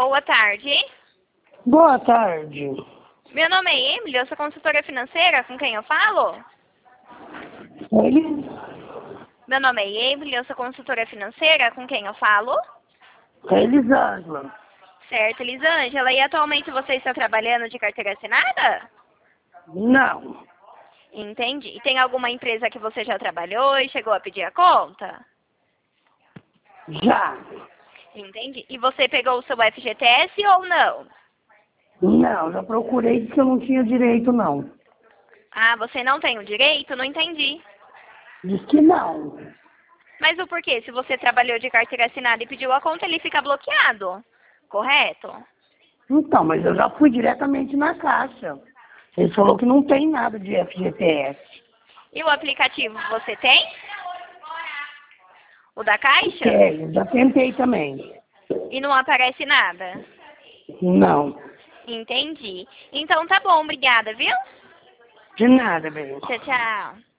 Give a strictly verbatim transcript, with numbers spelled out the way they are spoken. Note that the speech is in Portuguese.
Boa tarde. Boa tarde. Meu nome é Emily, eu sou consultora financeira, com quem eu falo? Ele? Meu nome é Emily, eu sou consultora financeira, com quem eu falo? Elisângela. Certo, Elisângela, e atualmente você está trabalhando de carteira assinada? Não. Entendi. E tem alguma empresa que você já trabalhou e chegou a pedir a conta? Já. Entendi. E você pegou o seu F G T S ou não? Não, já procurei porque eu não tinha direito, não. Ah, você não tem o direito? Não entendi. Diz que não. Mas o porquê? Se você trabalhou de carteira assinada e pediu a conta, ele fica bloqueado. Correto? Então, mas eu já fui diretamente na caixa. Ele falou que não tem nada de F G T S. E o aplicativo você tem? O da Caixa? É, eu já tentei também. E não aparece nada? Não. Entendi. Então tá bom, obrigada, viu? De nada, bem. Tchau, tchau.